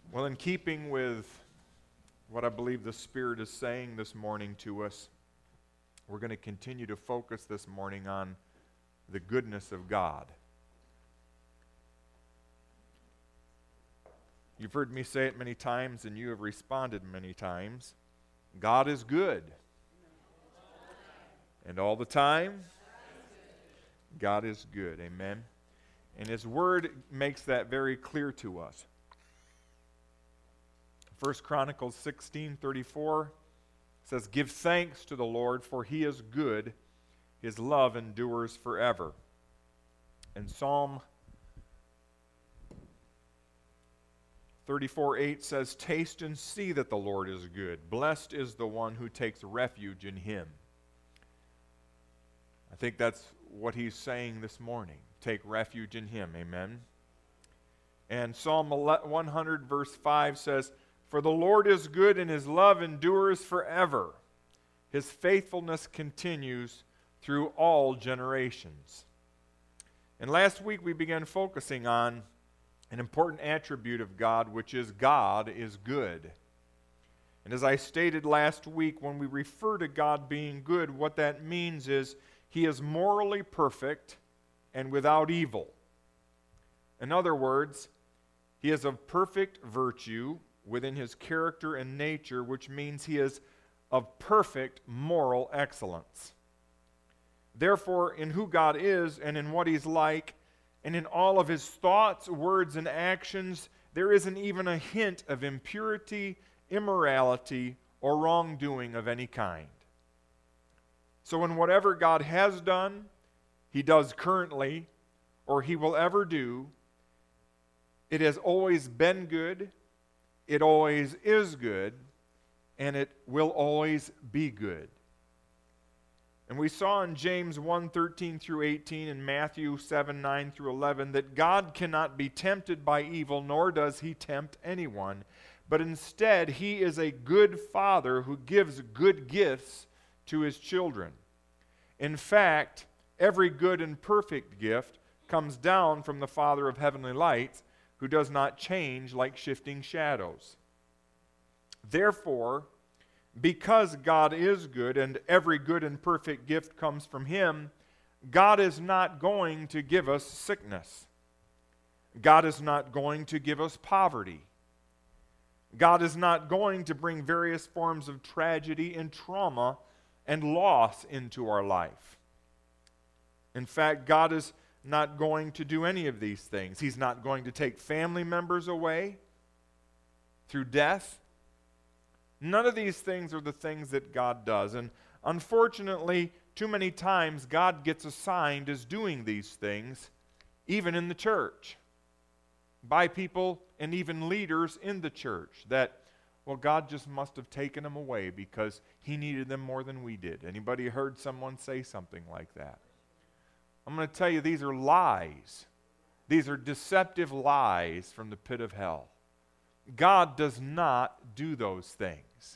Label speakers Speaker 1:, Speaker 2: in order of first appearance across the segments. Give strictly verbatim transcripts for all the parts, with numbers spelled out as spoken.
Speaker 1: Well, in keeping with what I believe the Spirit is saying this morning to us, we're going to continue to focus this morning on the goodness of God. You've heard me say it many times, and you have responded many times. God is good. And all the time, God is good. Amen. And His Word makes that very clear to us. First Chronicles sixteen thirty-four says, "Give thanks to the Lord, for He is good. His love endures forever." And Psalm thirty-four eight says, "Taste and see that the Lord is good. Blessed is the one who takes refuge in Him." I think that's what he's saying this morning. Take refuge in Him. Amen. And Psalm one hundred verse five says, "For the Lord is good and His love endures forever. His faithfulness continues through all generations." And last week we began focusing on an important attribute of God, which is God is good. And as I stated last week, when we refer to God being good, what that means is He is morally perfect and without evil. In other words, He is of perfect virtue within His character and nature, which means He is of perfect moral excellence. Therefore, in who God is and in what He's like, and in all of His thoughts, words, and actions, there isn't even a hint of impurity, immorality, or wrongdoing of any kind. So in whatever God has done, He does currently, or He will ever do, it has always been good, it always is good, and it will always be good. And we saw in James one thirteen through eighteen and Matthew seven nine through eleven that God cannot be tempted by evil, nor does He tempt anyone. But instead, He is a good Father who gives good gifts to His children. In fact, every good and perfect gift comes down from the Father of heavenly lights, who does not change like shifting shadows. Therefore, because God is good and every good and perfect gift comes from Him, God is not going to give us sickness. God is not going to give us poverty. God is not going to bring various forms of tragedy and trauma and loss into our life. In fact, God is not going to do any of these things. He's not going to take family members away through death. None of these things are the things that God does. And unfortunately, too many times God gets assigned as doing these things, even in the church, by people and even leaders in the church, that, well, God just must have taken them away because He needed them more than we did. Anybody heard someone say something like that? I'm going to tell you, these are lies. These are deceptive lies from the pit of hell. God does not do those things.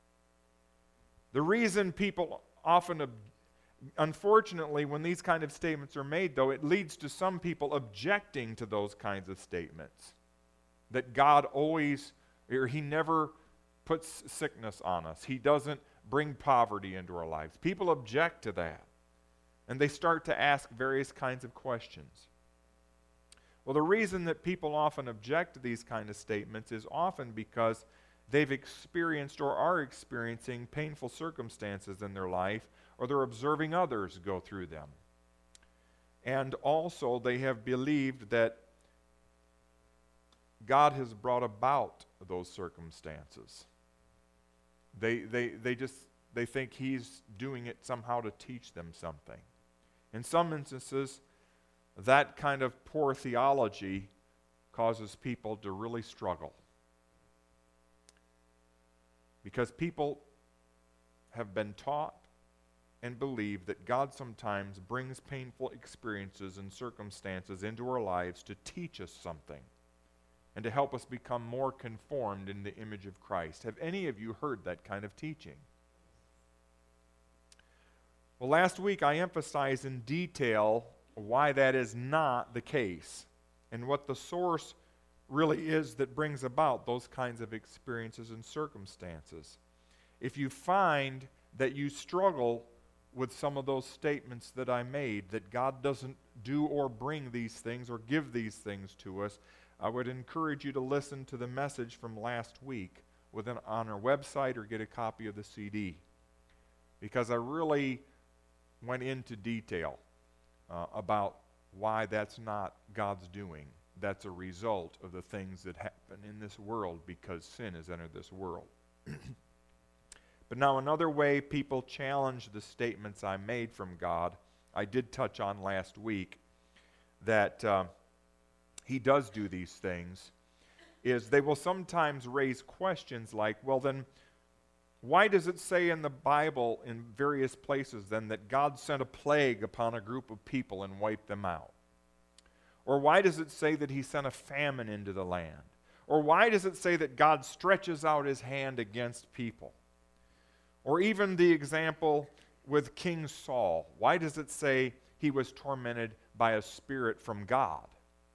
Speaker 1: The reason people often, unfortunately, when these kind of statements are made, though, it leads to some people objecting to those kinds of statements. That God always, or He never puts sickness on us. He doesn't bring poverty into our lives. People object to that. And they start to ask various kinds of questions. Well, the reason that people often object to these kind of statements is often because they've experienced or are experiencing painful circumstances in their life, or they're observing others go through them. And also they have believed that God has brought about those circumstances. They, they, they just, they think He's doing it somehow to teach them something. In some instances, that kind of poor theology causes people to really struggle. Because people have been taught and believe that God sometimes brings painful experiences and circumstances into our lives to teach us something and to help us become more conformed in the image of Christ. Have any of you heard that kind of teaching? Well, last week I emphasized in detail why that is not the case and what the source really is that brings about those kinds of experiences and circumstances. If you find that you struggle with some of those statements that I made, that God doesn't do or bring these things or give these things to us, I would encourage you to listen to the message from last week within, on our website, or get a copy of the C D. Because I really went into detail uh, about why that's not God's doing. That's a result of the things that happen in this world because sin has entered this world. But now another way people challenge the statements I made from God, I did touch on last week, that uh, He does do these things, is they will sometimes raise questions like, well then, why does it say in the Bible in various places then that God sent a plague upon a group of people and wiped them out? Or why does it say that He sent a famine into the land? Or why does it say that God stretches out His hand against people? Or even the example with King Saul. Why does it say he was tormented by a spirit from God?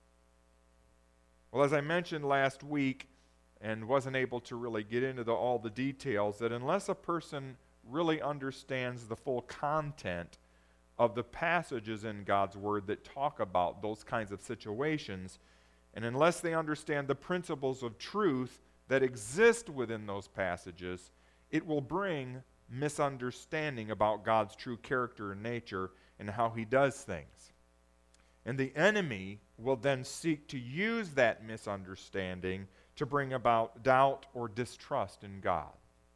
Speaker 1: Well, as I mentioned last week, and wasn't able to really get into the, all the details, that unless a person really understands the full content of the passages in God's Word that talk about those kinds of situations, and unless they understand the principles of truth that exist within those passages, it will bring misunderstanding about God's true character and nature and how He does things. And the enemy will then seek to use that misunderstanding to bring about doubt or distrust in God.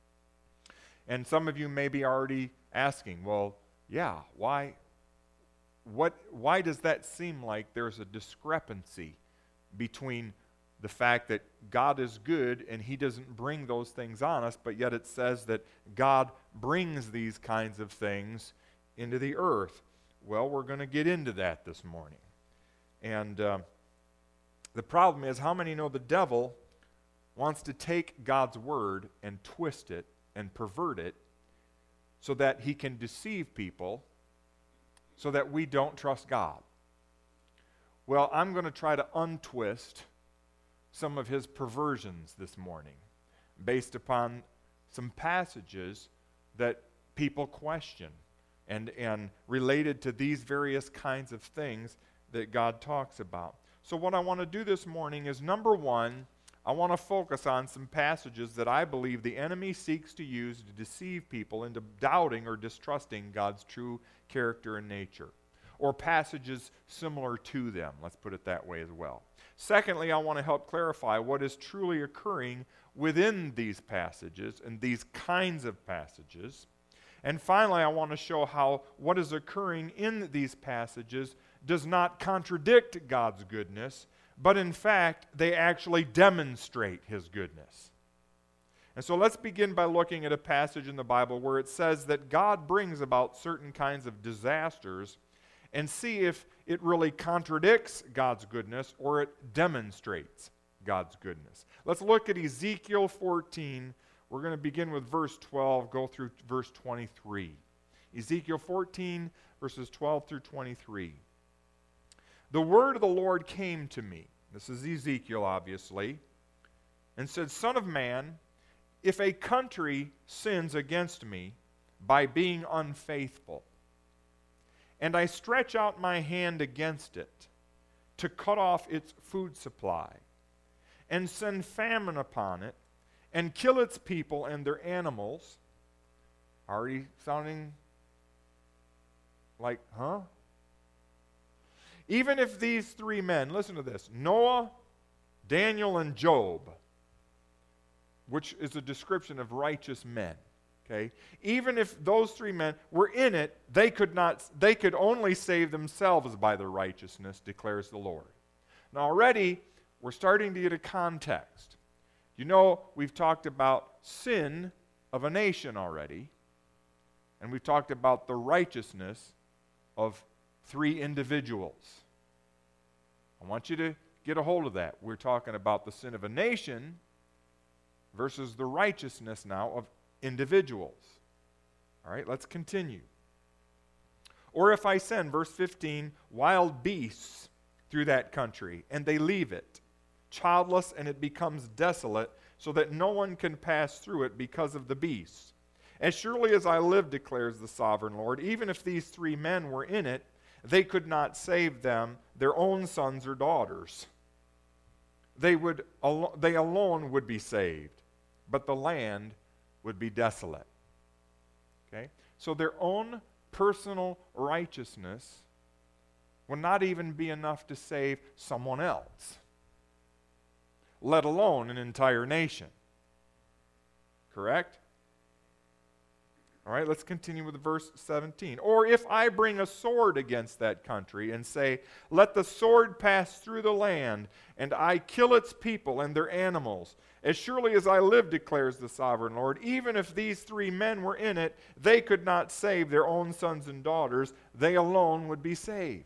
Speaker 1: And some of you may be already asking, well, yeah, why, what, why does that seem like there's a discrepancy between the fact that God is good and He doesn't bring those things on us, but yet it says that God brings these kinds of things into the earth? Well, we're going to get into that this morning. And uh, the problem is, how many know the devil wants to take God's word and twist it and pervert it so that he can deceive people so that we don't trust God? Well, I'm going to try to untwist some of his perversions this morning based upon some passages that people question and, and related to these various kinds of things that God talks about. So what I want to do this morning is, number one, I want to focus on some passages that I believe the enemy seeks to use to deceive people into doubting or distrusting God's true character and nature, or passages similar to them. Let's put it that way as well. Secondly, I want to help clarify what is truly occurring within these passages and these kinds of passages. And finally, I want to show how what is occurring in these passages does not contradict God's goodness, but in fact, they actually demonstrate His goodness. And so let's begin by looking at a passage in the Bible where it says that God brings about certain kinds of disasters, and see if it really contradicts God's goodness or it demonstrates God's goodness. Let's look at Ezekiel fourteen. We're going to begin with verse twelve, go through verse twenty-three. Ezekiel fourteen, verses twelve through twenty-three. The word of the Lord came to me, this is Ezekiel obviously, and said, Son of man, if a country sins against me by being unfaithful, and I stretch out my hand against it to cut off its food supply, and send famine upon it, and kill its people and their animals. Already sounding like, huh? Even if these three men, listen to this, Noah, Daniel, and Job, which is a description of righteous men, okay? Even if those three men were in it, they could not, they could only save themselves by their righteousness, declares the Lord. Now already, we're starting to get a context. You know, we've talked about sin of a nation already, and we've talked about the righteousness of three individuals. I want you to get a hold of that. We're talking about the sin of a nation versus the righteousness now of individuals. All right, let's continue. Or if I send, verse fifteen, wild beasts through that country, and they leave it, childless, and it becomes desolate, so that no one can pass through it because of the beasts. As surely as I live, declares the sovereign Lord, even if these three men were in it, they could not save them, their own sons or daughters. They would, al- they alone would be saved, but the land would be desolate. Okay? So their own personal righteousness will not even be enough to save someone else, let alone an entire nation. Correct? All right, let's continue with verse seventeen. Or if I bring a sword against that country and say, let the sword pass through the land, and I kill its people and their animals, as surely as I live, declares the sovereign Lord, even if these three men were in it, they could not save their own sons and daughters. They alone would be saved.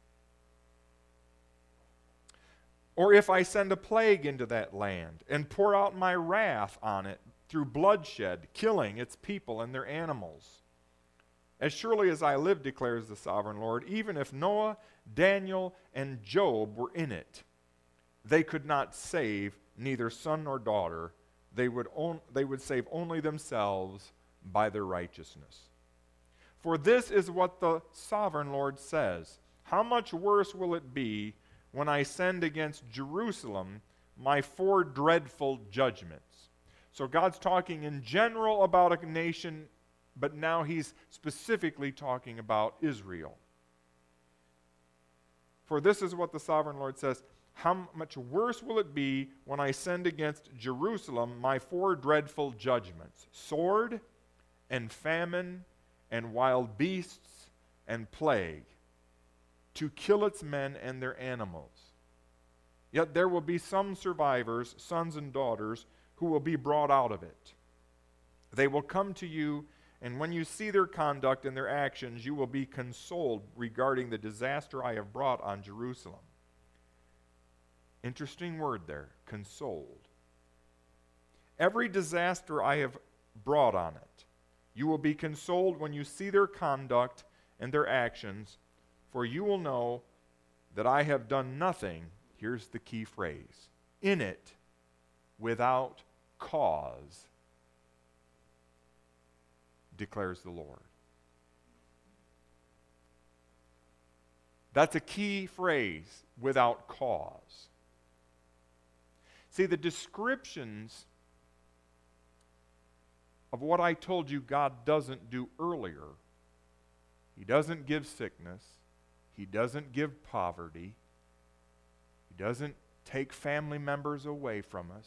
Speaker 1: Or if I send a plague into that land and pour out my wrath on it through bloodshed, killing its people and their animals, as surely as I live, declares the sovereign Lord, even if Noah, Daniel, and Job were in it, they could not save neither son nor daughter. They would, on, they would save only themselves by their righteousness. For this is what the sovereign Lord says. How much worse will it be when I send against Jerusalem my four dreadful judgments? So God's talking in general about a nation, but now he's specifically talking about Israel. For this is what the sovereign Lord says, how much worse will it be when I send against Jerusalem my four dreadful judgments, sword and famine and wild beasts and plague, to kill its men and their animals. Yet there will be some survivors, sons and daughters, who will be brought out of it. They will come to you, and when you see their conduct and their actions, you will be consoled regarding the disaster I have brought on Jerusalem. Interesting word there, consoled. Every disaster I have brought on it, you will be consoled when you see their conduct and their actions, for you will know that I have done nothing, here's the key phrase, in it without cause, declares the Lord. That's a key phrase, without cause. See, the descriptions of what I told you God doesn't do earlier, he doesn't give sickness, he doesn't give poverty, he doesn't take family members away from us.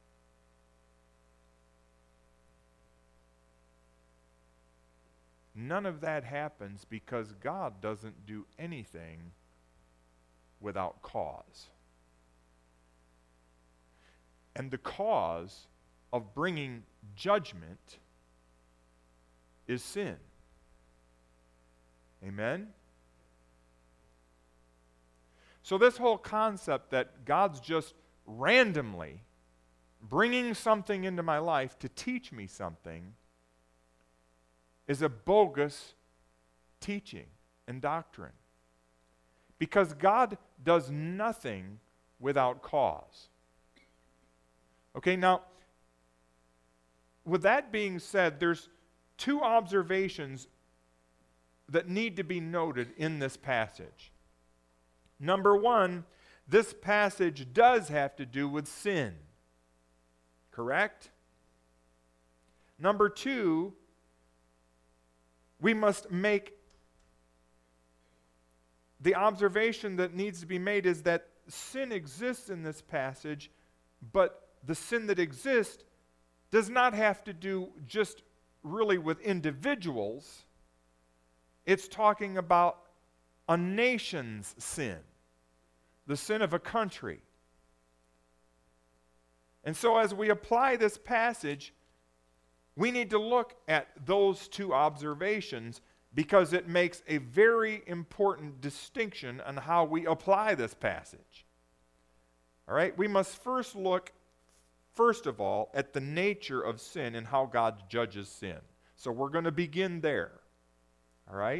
Speaker 1: None of that happens because God doesn't do anything without cause. And the cause of bringing judgment is sin. Amen? So this whole concept that God's just randomly bringing something into my life to teach me something is a bogus teaching and doctrine. Because God does nothing without cause. Okay, now, with that being said, there's two observations that need to be noted in this passage. Number one, this passage does have to do with sin. Correct? Number two, we must make the observation that needs to be made is that sin exists in this passage, but the sin that exists does not have to do just really with individuals. It's talking about a nation's sin, the sin of a country. And so as we apply this passage, we need to look at those two observations because it makes a very important distinction on how we apply this passage. All right, we must first look, first of all, at the nature of sin and how God judges sin. So we're going to begin there. All right?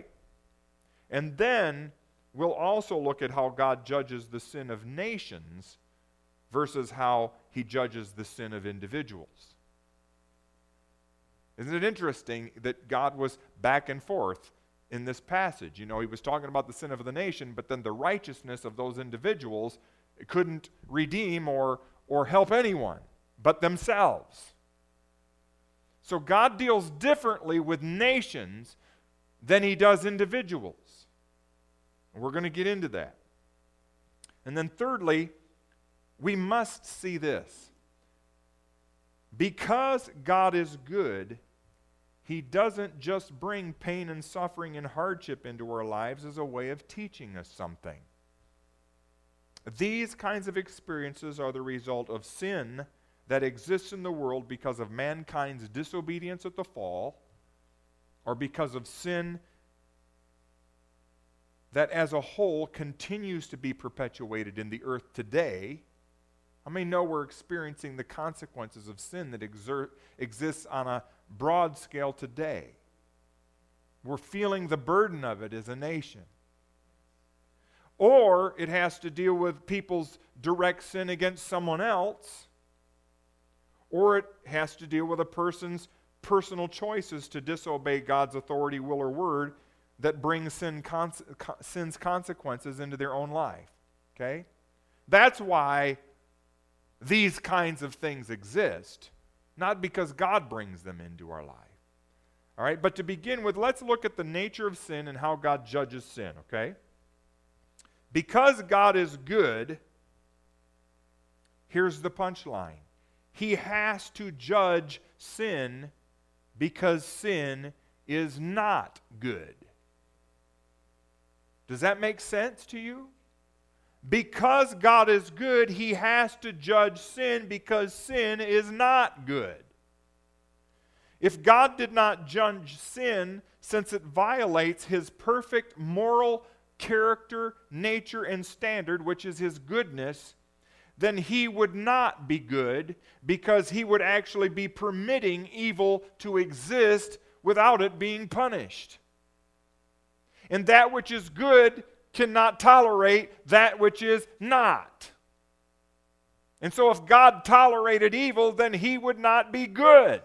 Speaker 1: And then we'll also look at how God judges the sin of nations versus how he judges the sin of individuals. Isn't it interesting that God was back and forth in this passage? You know, he was talking about the sin of the nation, but then the righteousness of those individuals couldn't redeem or, or help anyone but themselves. So God deals differently with nations than he does individuals. And we're going to get into that. And then thirdly, we must see this. Because God is good, he doesn't just bring pain and suffering and hardship into our lives as a way of teaching us something. These kinds of experiences are the result of sin that exists in the world because of mankind's disobedience at the fall, or because of sin that as a whole continues to be perpetuated in the earth today. How many know we're experiencing the consequences of sin that exert, exists on a broad scale today? We're feeling the burden of it as a nation. Or it has to deal with people's direct sin against someone else. Or it has to deal with a person's personal choices to disobey God's authority, will, or word that brings sin cons- sin's consequences into their own life. Okay? That's why these kinds of things exist, not because God brings them into our life. All right? But to begin with, let's look at the nature of sin and how God judges sin, okay? Because God is good, here's the punchline. He has to judge sin because sin is not good. Does that make sense to you? Because God is good, he has to judge sin because sin is not good. If God did not judge sin, since it violates his perfect moral character, nature, and standard, which is his goodness, then he would not be good, because he would actually be permitting evil to exist without it being punished. And that which is good cannot tolerate that which is not. And so if God tolerated evil, then he would not be good.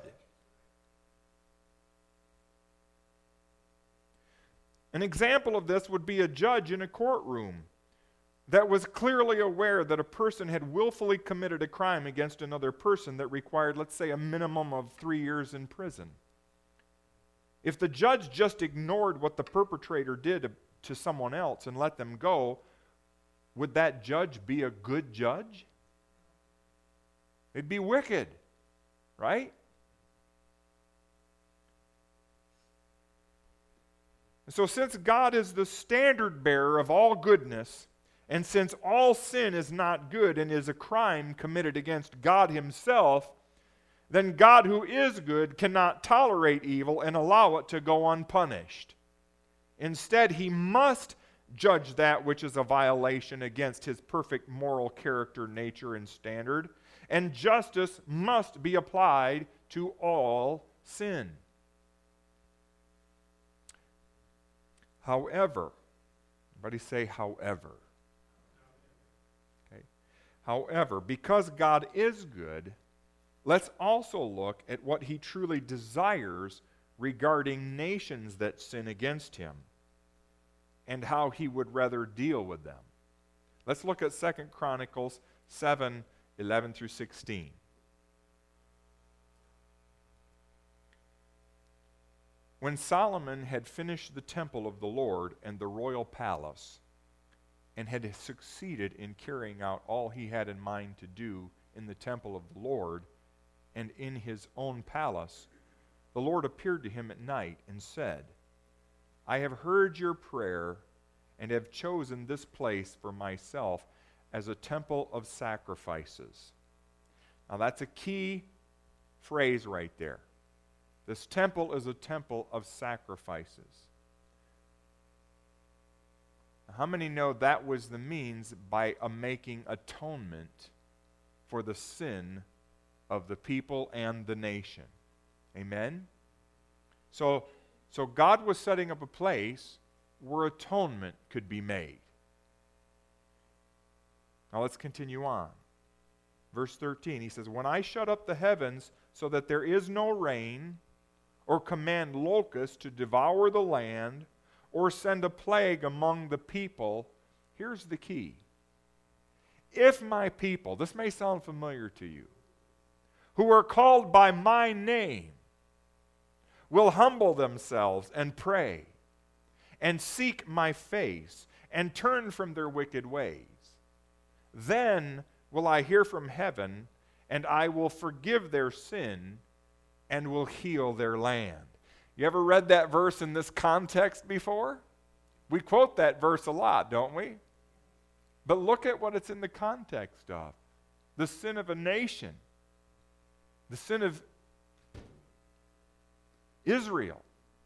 Speaker 1: An example of this would be a judge in a courtroom that was clearly aware that a person had willfully committed a crime against another person that required, let's say, a minimum of three years in prison. If the judge just ignored what the perpetrator did to, to someone else and let them go, would that judge be a good judge? It'd be wicked, right? So since God is the standard bearer of all goodness, and since all sin is not good and is a crime committed against God himself, then God, who is good, cannot tolerate evil and allow it to go unpunished. Instead, he must judge that which is a violation against his perfect moral character, nature, and standard, and justice must be applied to all sin. However, everybody say however. Okay. However, because God is good, let's also look at what he truly desires regarding nations that sin against him and how he would rather deal with them. Let's look at Second Chronicles seven, eleven through sixteen. When Solomon had finished the temple of the Lord and the royal palace, and had succeeded in carrying out all he had in mind to do in the temple of the Lord and in his own palace, the Lord appeared to him at night and said, I have heard your prayer and have chosen this place for myself as a temple of sacrifices. Now that's a key phrase right there. This temple is a temple of sacrifices. How many know that was the means by a making atonement for the sin of the people and the nation? Amen? So, so God was setting up a place where atonement could be made. Now let's continue on. Verse thirteen, he says, when I shut up the heavens so that there is no rain, or command locusts to devour the land, or send a plague among the people, here's the key. If my people, this may sound familiar to you, who are called by my name, will humble themselves and pray, and seek my face, and turn from their wicked ways, then will I hear from heaven, and I will forgive their sin, and will heal their land. You ever read that verse in this context before? We quote that verse a lot, don't we? But look at what it's in the context of. The sin of a nation. The sin of Israel.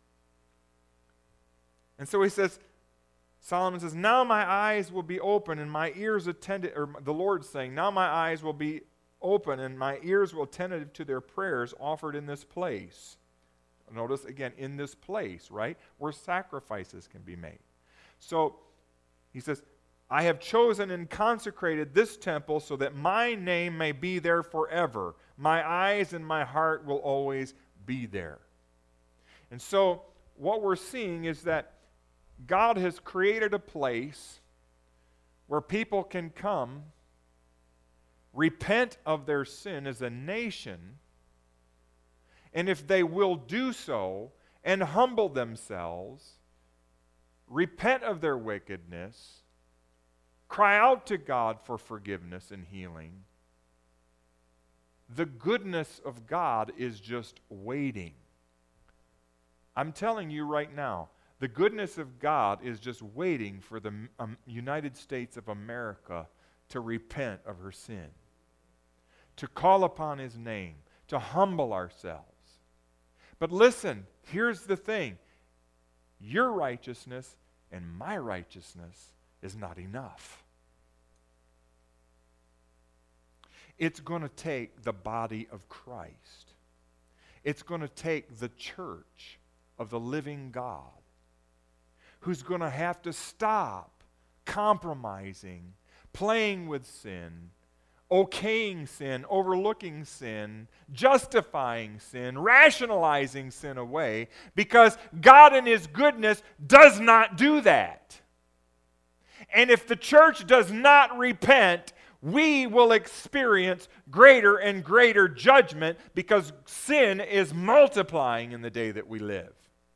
Speaker 1: And so he says, Solomon says, now my eyes will be open and my ears attended, or the Lord's saying, now my eyes will be open and my ears will attentive to their prayers offered in this place. Notice again, in this place, right? Where sacrifices can be made. So he says, I have chosen and consecrated this temple so that my name may be there forever. My eyes and my heart will always be there. And so what we're seeing is that God has created a place where people can come, repent of their sin as a nation, and if they will do so and humble themselves, repent of their wickedness, cry out to God for forgiveness and healing, the goodness of God is just waiting. I'm telling you right now, the goodness of God is just waiting for the um, United States of America to repent of her sin, to call upon His name, to humble ourselves. But listen, here's the thing. Your righteousness and my righteousness is not enough. It's going to take the body of Christ. It's going to take the church of the living God, who's going to have to stop compromising, playing with sin, okaying sin, overlooking sin, justifying sin, rationalizing sin away, because God in His goodness does not do that. And if the church does not repent, we will experience greater and greater judgment because sin is multiplying in the day that we live.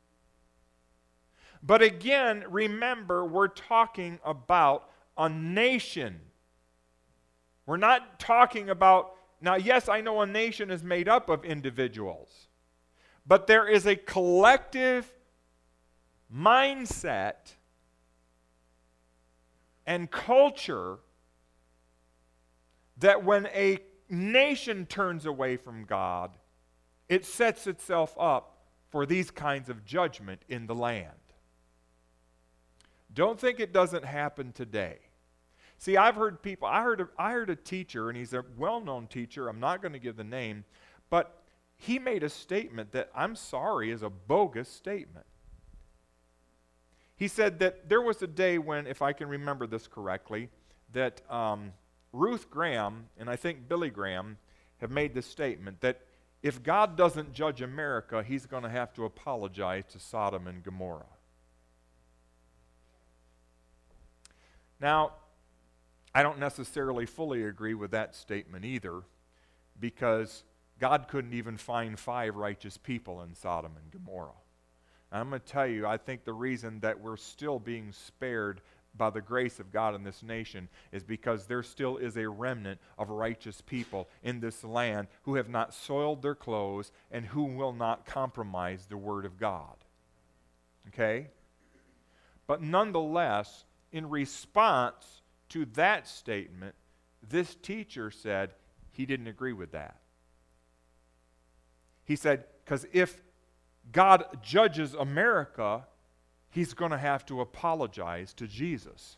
Speaker 1: But again, remember, we're talking about a nation. We're not talking about, now yes, I know a nation is made up of individuals, but there is a collective mindset and culture that when a nation turns away from God, it sets itself up for these kinds of judgment in the land. Don't think it doesn't happen today. See, I've heard people, I heard, a, I heard a teacher, and he's a well-known teacher, I'm not going to give the name, but he made a statement that, I'm sorry, is a bogus statement. He said that there was a day when, if I can remember this correctly, that um, Ruth Graham, and I think Billy Graham, have made this statement that if God doesn't judge America, He's going to have to apologize to Sodom and Gomorrah. Now, I don't necessarily fully agree with that statement either, because God couldn't even find five righteous people in Sodom and Gomorrah. And I'm going to tell you, I think the reason that we're still being spared by the grace of God in this nation is because there still is a remnant of righteous people in this land who have not soiled their clothes and who will not compromise the Word of God. Okay? But nonetheless, in response to that statement, this teacher said he didn't agree with that. He said, because if God judges America, He's going to have to apologize to Jesus.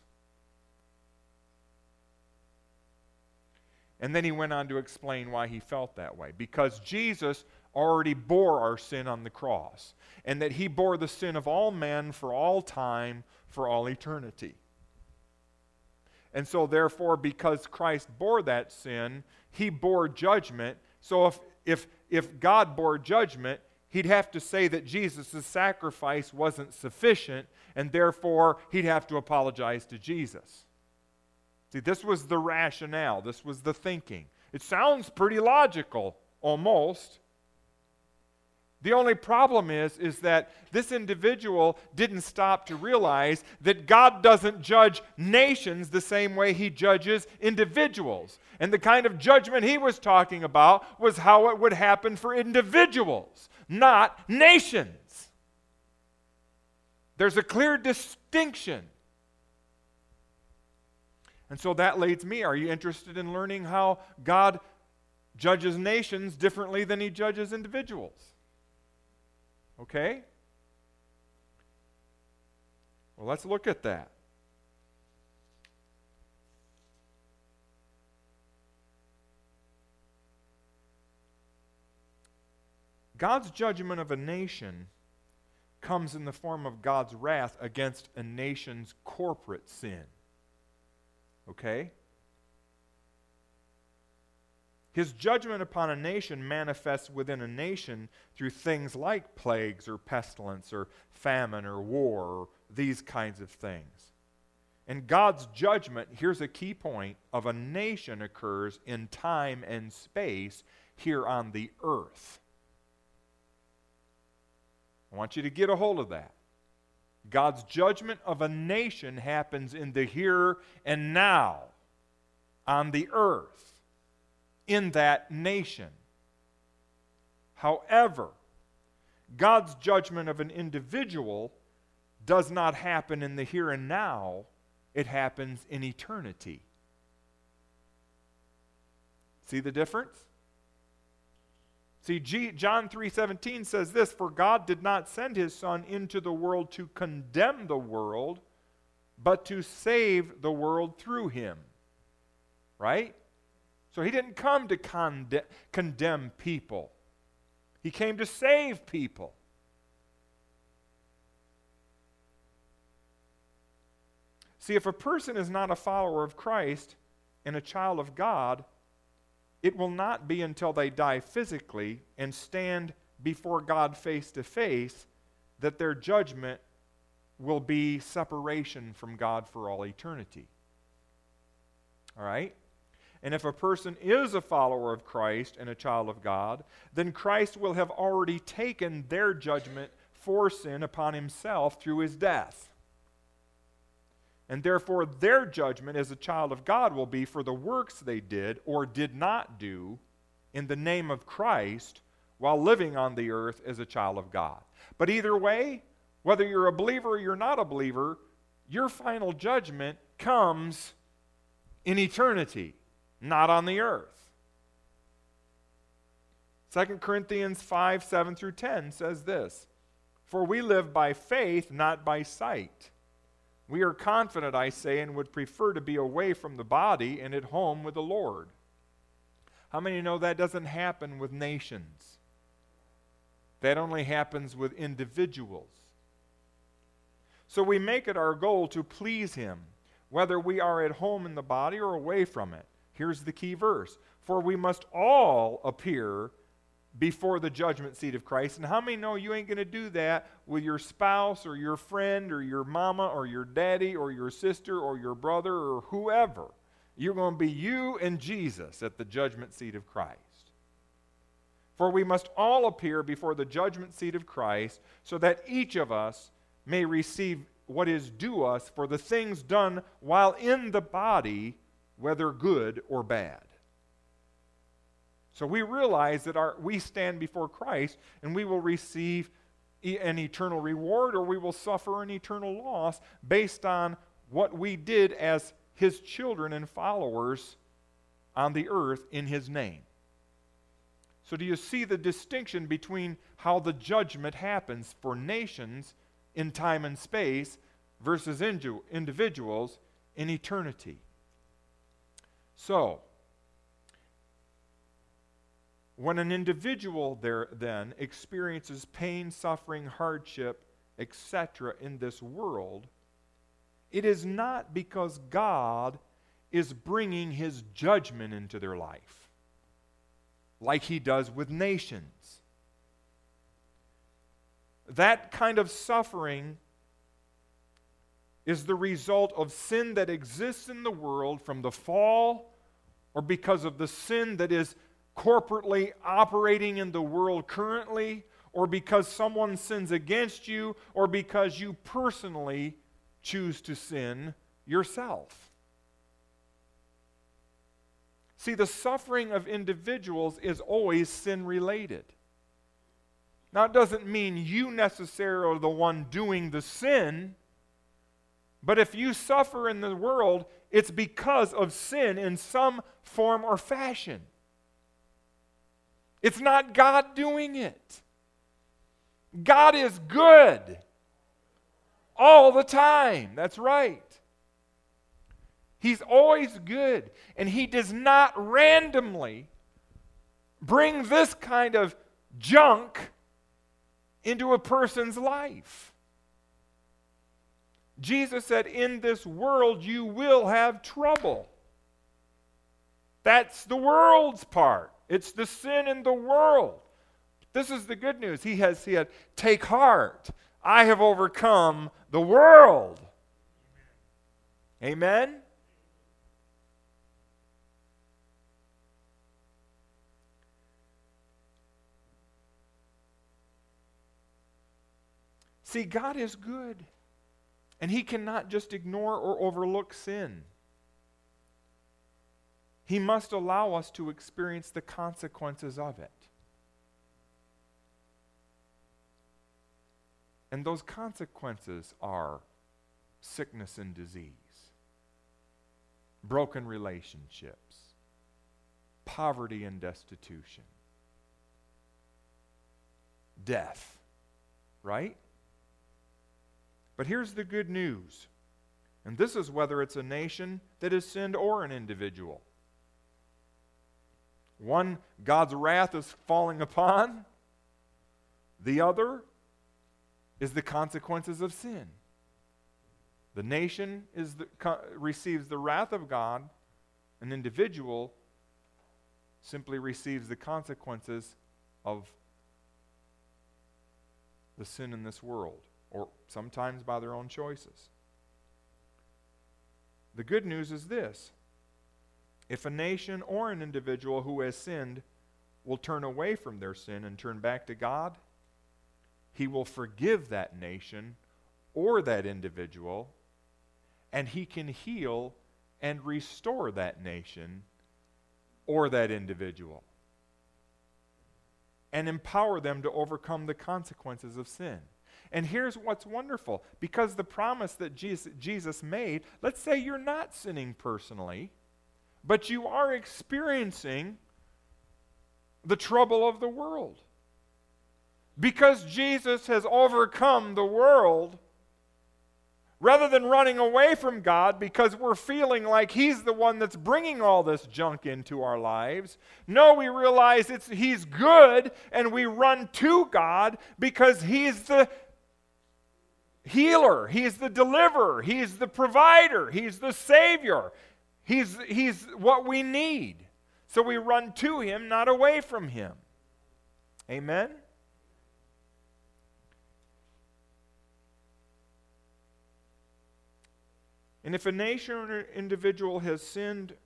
Speaker 1: And then he went on to explain why he felt that way. Because Jesus already bore our sin on the cross, and that He bore the sin of all men for all time, for all eternity. And so therefore, because Christ bore that sin, he bore judgment. So if, if, if God bore judgment, he'd have to say that Jesus' sacrifice wasn't sufficient, and therefore he'd have to apologize to Jesus. See, this was the rationale. This was the thinking. It sounds pretty logical, almost. The only problem is, is that this individual didn't stop to realize that God doesn't judge nations the same way he judges individuals. And the kind of judgment he was talking about was how it would happen for individuals, not nations. There's a clear distinction. And so that leads me, are you interested in learning how God judges nations differently than he judges individuals? Okay? Well, let's look at that. God's judgment of a nation comes in the form of God's wrath against a nation's corporate sin. Okay? His judgment upon a nation manifests within a nation through things like plagues or pestilence or famine or war or these kinds of things. And God's judgment, here's a key point, of a nation occurs in time and space here on the earth. I want you to get a hold of that. God's judgment of a nation happens in the here and now on the earth in that nation. However, God's judgment of an individual does not happen in the here and now. It happens in eternity. See the difference? See, G- John three seventeen says this, "For God did not send his Son into the world to condemn the world, but to save the world through him." Right? So he didn't come to conde- condemn people. He came to save people. See, if a person is not a follower of Christ and a child of God, it will not be until they die physically and stand before God face to face that their judgment will be separation from God for all eternity. All right? And if a person is a follower of Christ and a child of God, then Christ will have already taken their judgment for sin upon himself through his death. And therefore their judgment as a child of God will be for the works they did or did not do in the name of Christ while living on the earth as a child of God. But either way, whether you're a believer or you're not a believer, your final judgment comes in eternity, not on the earth. Second Corinthians five, seven through ten says this, "For we live by faith, not by sight. We are confident, I say, and would prefer to be away from the body and at home with the Lord." How many know that doesn't happen with nations? That only happens with individuals. So we make it our goal to please him, whether we are at home in the body or away from it. Here's the key verse. "For we must all appear before the judgment seat of Christ." And how many know you ain't going to do that with your spouse or your friend or your mama or your daddy or your sister or your brother or whoever? You're going to be you and Jesus at the judgment seat of Christ. "For we must all appear before the judgment seat of Christ, so that each of us may receive what is due us for the things done while in the body, whether good or bad." So we realize that our, we stand before Christ and we will receive e- an eternal reward or we will suffer an eternal loss based on what we did as his children and followers on the earth in his name. So do you see the distinction between how the judgment happens for nations in time and space versus inju- individuals in eternity? So, when an individual there then experiences pain, suffering, hardship, et cetera in this world, it is not because God is bringing His judgment into their life, like He does with nations. That kind of suffering is the result of sin that exists in the world from the fall, or because of the sin that is corporately operating in the world currently, or because someone sins against you, or because you personally choose to sin yourself. See, the suffering of individuals is always sin-related. Now, it doesn't mean you necessarily are the one doing the sin, but if you suffer in the world, it's because of sin in some form or fashion. It's not God doing it. God is good all the time. That's right. He's always good, and He does not randomly bring this kind of junk into a person's life. Jesus said, in this world you will have trouble. That's the world's part. It's the sin in the world. This is the good news. He has said, take heart. I have overcome the world. Amen? See, God is good. And He cannot just ignore or overlook sin. He must allow us to experience the consequences of it. And those consequences are sickness and disease, broken relationships, poverty and destitution, death, right? But here's the good news, and this is whether it's a nation that has sinned or an individual. One, God's wrath is falling upon. The other is the consequences of sin. The nation is the, co- receives the wrath of God. An individual simply receives the consequences of the sin in this world, or sometimes by their own choices. The good news is this. If a nation or an individual who has sinned will turn away from their sin and turn back to God, He will forgive that nation or that individual, and He can heal and restore that nation or that individual and empower them to overcome the consequences of sin. And here's what's wonderful. Because the promise that Jesus, Jesus made, let's say you're not sinning personally, but you are experiencing the trouble of the world. Because Jesus has overcome the world, rather than running away from God because we're feeling like He's the one that's bringing all this junk into our lives, no, we realize it's He's good, and we run to God because He's the healer, He's the deliverer, He's the provider, He's the Savior. He's, he's what we need. So we run to Him, not away from Him. Amen? And if a nation or an individual has sinned,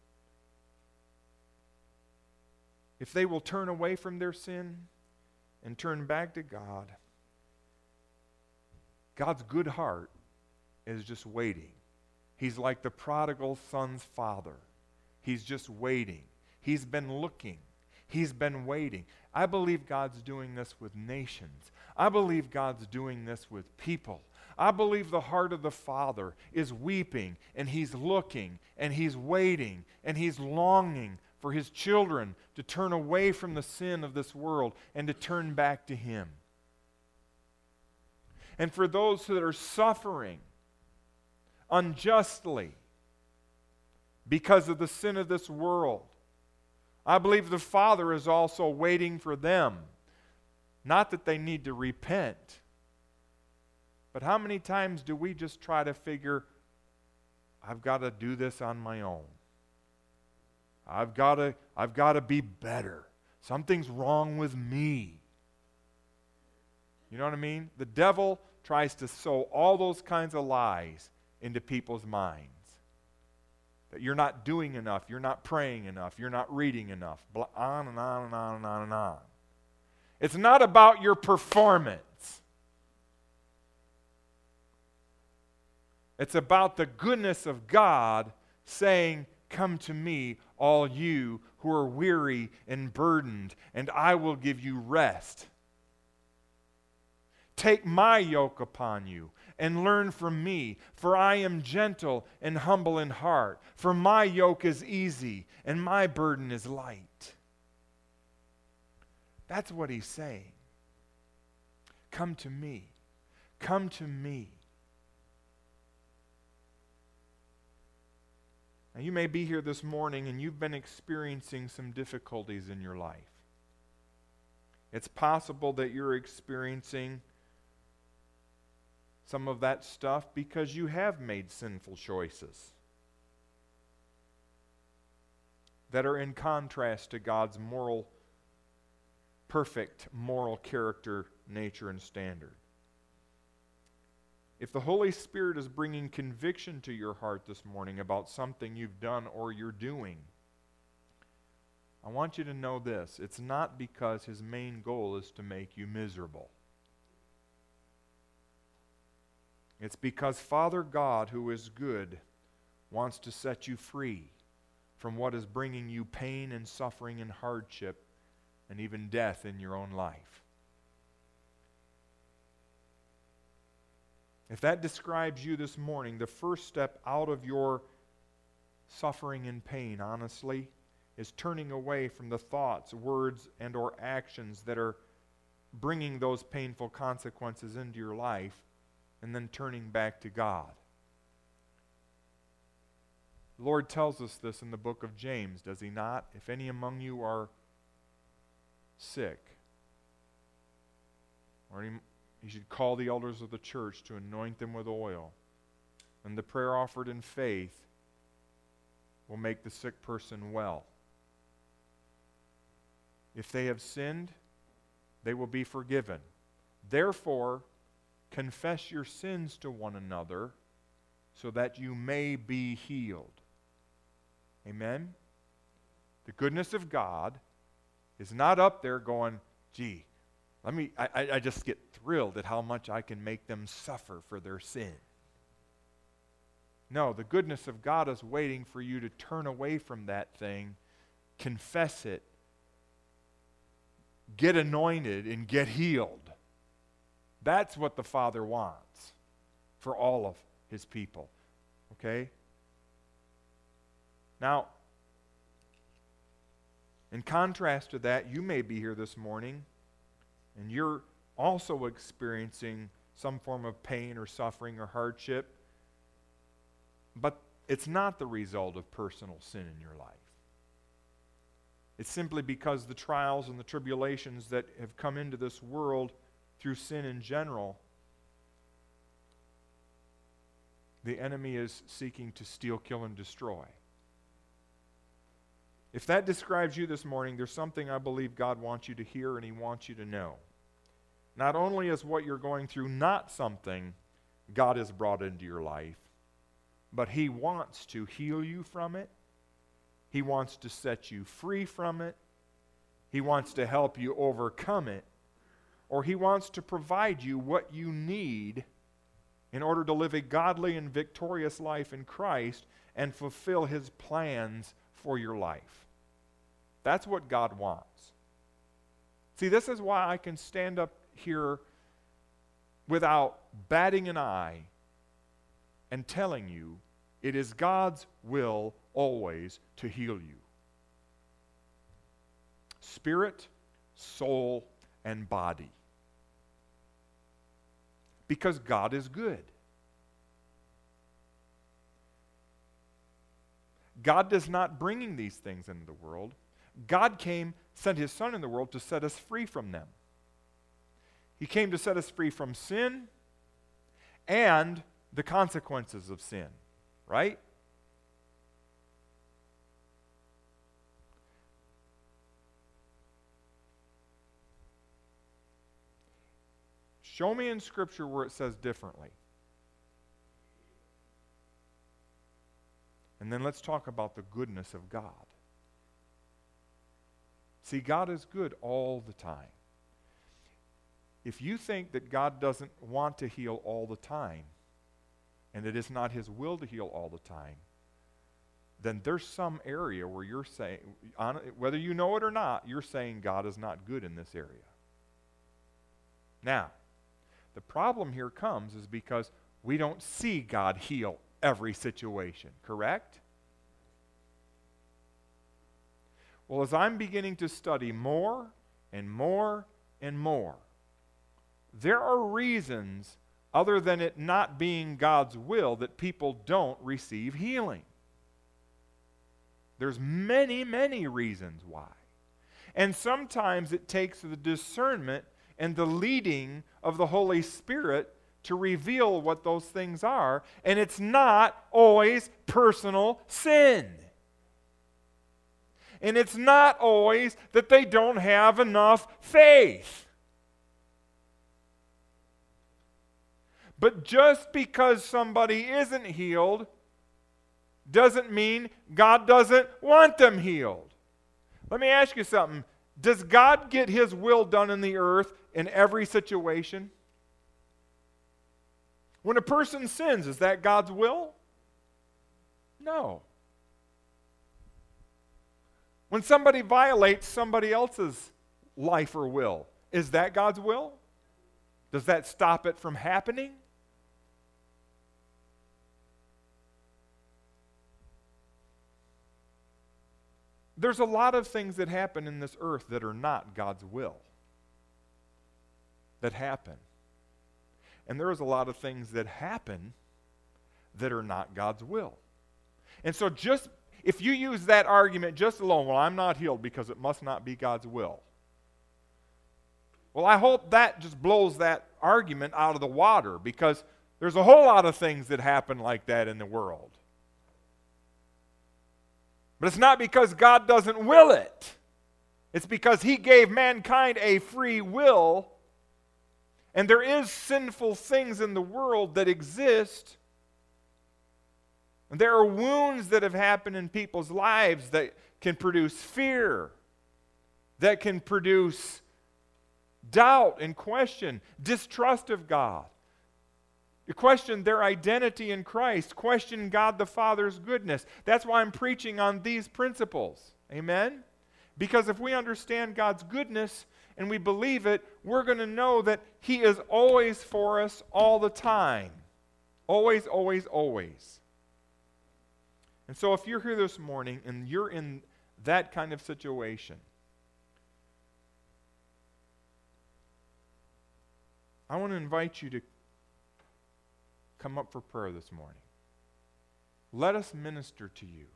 Speaker 1: if they will turn away from their sin and turn back to God, God's good heart is just waiting. He's like the prodigal son's father. He's just waiting. He's been looking. He's been waiting. I believe God's doing this with nations. I believe God's doing this with people. I believe the heart of the Father is weeping, and He's looking, and He's waiting, and He's longing for His children to turn away from the sin of this world and to turn back to Him. And for those that are suffering unjustly because of the sin of this world, I believe the Father is also waiting for them. Not that they need to repent, but how many times do we just try to figure, I've got to do this on my own? I've got to I've got to be better. Something's wrong with me. You know what I mean? The devil tries to sow all those kinds of lies into people's minds. That you're not doing enough, you're not praying enough, you're not reading enough. On and on and on and on and on. It's not about your performance. It's about the goodness of God saying, "Come to me, all you who are weary and burdened, and I will give you rest. Take my yoke upon you and learn from me, for I am gentle and humble in heart. For my yoke is easy and my burden is light." That's what he's saying. Come to me. Come to me. Now, you may be here this morning and you've been experiencing some difficulties in your life. It's possible that you're experiencing some of that stuff because you have made sinful choices that are in contrast to God's moral, perfect moral character, nature, and standard. If the Holy Spirit is bringing conviction to your heart this morning about something you've done or you're doing, I want you to know this. It's not because His main goal is to make you miserable. It's because Father God, who is good, wants to set you free from what is bringing you pain and suffering and hardship and even death in your own life. If that describes you this morning, the first step out of your suffering and pain, honestly, is turning away from the thoughts, words, and or actions that are bringing those painful consequences into your life, and then turning back to God. The Lord tells us this in the book of James, does He not? If any among you are sick, or any, you should call the elders of the church to anoint them with oil, and the prayer offered in faith will make the sick person well. If they have sinned, they will be forgiven. Therefore, confess your sins to one another so that you may be healed. Amen? The goodness of God is not up there going, gee, let me, I, I just get thrilled at how much I can make them suffer for their sin. No, the goodness of God is waiting for you to turn away from that thing, confess it, get anointed, and get healed. That's what the Father wants for all of His people. Okay? Now, in contrast to that, you may be here this morning and you're also experiencing some form of pain or suffering or hardship, but it's not the result of personal sin in your life. It's simply because the trials and the tribulations that have come into this world through sin in general, the enemy is seeking to steal, kill, and destroy. If that describes you this morning, there's something I believe God wants you to hear and He wants you to know. Not only is what you're going through not something God has brought into your life, but He wants to heal you from it. He wants to set you free from it. He wants to help you overcome it. Or He wants to provide you what you need in order to live a godly and victorious life in Christ and fulfill His plans for your life. That's what God wants. See, this is why I can stand up here without batting an eye and telling you it is God's will always to heal you. Spirit, soul, and body. Because God is good. God does not bring these things into the world. God came, sent His Son in the world to set us free from them. He came to set us free from sin and the consequences of sin, right? Show me in Scripture where it says differently. And then let's talk about the goodness of God. See, God is good all the time. If you think that God doesn't want to heal all the time, and it is not His will to heal all the time, then there's some area where you're saying, whether you know it or not, you're saying God is not good in this area. Now, the problem here comes is because we don't see God heal every situation, correct? Well, as I'm beginning to study more and more and more, there are reasons other than it not being God's will that people don't receive healing. There's many, many reasons why. And sometimes it takes the discernment and the leading of the Holy Spirit to reveal what those things are. And it's not always personal sin. And it's not always that they don't have enough faith. But just because somebody isn't healed doesn't mean God doesn't want them healed. Let me ask you something. Does God get His will done in the earth in every situation? When a person sins, is that God's will? No. When somebody violates somebody else's life or will, is that God's will? Does that stop it from happening? There's a lot of things that happen in this earth that are not God's will. That happen. And there's a lot of things that happen that are not God's will. And so just, if you use that argument just alone, well, I'm not healed because it must not be God's will. Well, I hope that just blows that argument out of the water, because there's a whole lot of things that happen like that in the world. But it's not because God doesn't will it. It's because He gave mankind a free will, and there is sinful things in the world that exist. And there are wounds that have happened in people's lives that can produce fear, that can produce doubt and question, distrust of God. Question their identity in Christ. Question God the Father's goodness. That's why I'm preaching on these principles. Amen? Because if we understand God's goodness and we believe it, we're going to know that He is always for us all the time. Always, always, always. And so if you're here this morning and you're in that kind of situation, I want to invite you to come up for prayer this morning. Let us minister to you.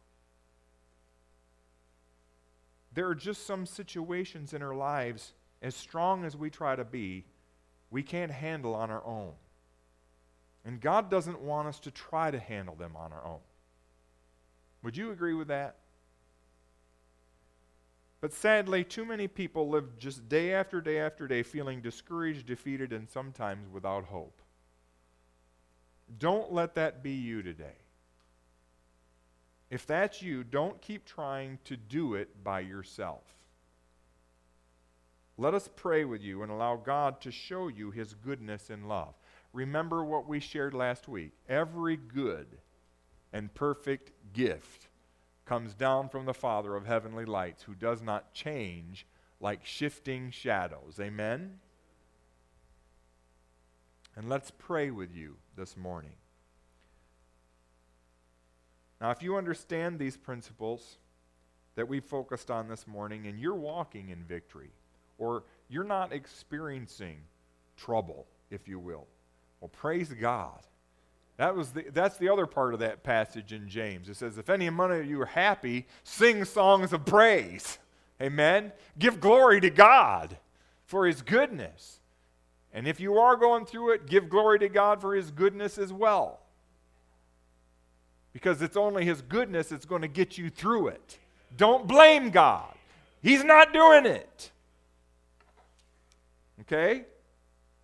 Speaker 1: There are just some situations in our lives, as strong as we try to be, we can't handle on our own. And God doesn't want us to try to handle them on our own. Would you agree with that? But sadly, too many people live just day after day after day feeling discouraged, defeated, and sometimes without hope. Don't let that be you today. If that's you, don't keep trying to do it by yourself. Let us pray with you and allow God to show you His goodness and love. Remember what we shared last week. Every good and perfect gift comes down from the Father of heavenly lights, who does not change like shifting shadows. Amen? And let's pray with you this morning. Now, if you understand these principles that we focused on this morning, and you're walking in victory, or you're not experiencing trouble, if you will, well, praise God. That was the, that's the other part of that passage in James. It says, if any among you are happy, sing songs of praise. Amen? Give glory to God for His goodness. And if you are going through it, give glory to God for His goodness as well. Because it's only His goodness that's going to get you through it. Don't blame God. He's not doing it. Okay?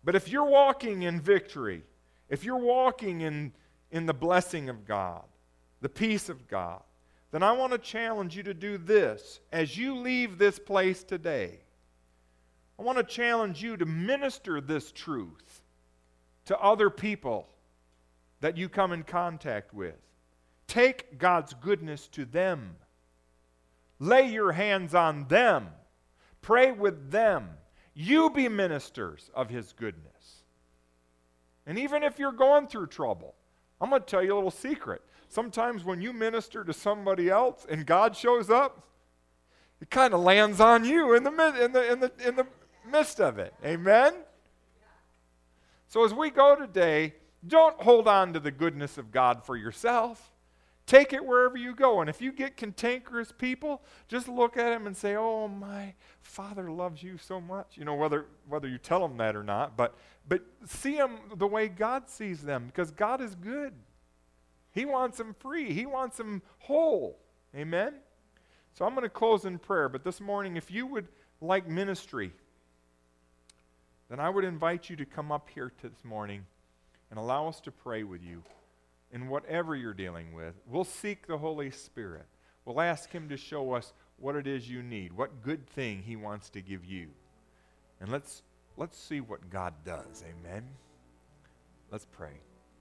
Speaker 1: But if you're walking in victory, if you're walking in, in the blessing of God, the peace of God, then I want to challenge you to do this. As you leave this place today, I want to challenge you to minister this truth to other people that you come in contact with. Take God's goodness to them. Lay your hands on them. Pray with them. You be ministers of His goodness. And even if you're going through trouble, I'm going to tell you a little secret. Sometimes when you minister to somebody else and God shows up, it kind of lands on you in the, in the, in the, in the midst of it. Amen? So as we go today, don't hold on to the goodness of God for yourself. Take it wherever you go. And if you get cantankerous people, just look at them and say, oh, my Father loves you so much. You know, whether whether you tell them that or not, but, but see them the way God sees them, because God is good. He wants them free. He wants them whole. Amen? So I'm going to close in prayer, but this morning, if you would like ministry, then I would invite you to come up here to this morning and allow us to pray with you in whatever you're dealing with. We'll seek the Holy Spirit. We'll ask Him to show us what it is you need, what good thing He wants to give you. And let's, let's see what God does. Amen? Let's pray.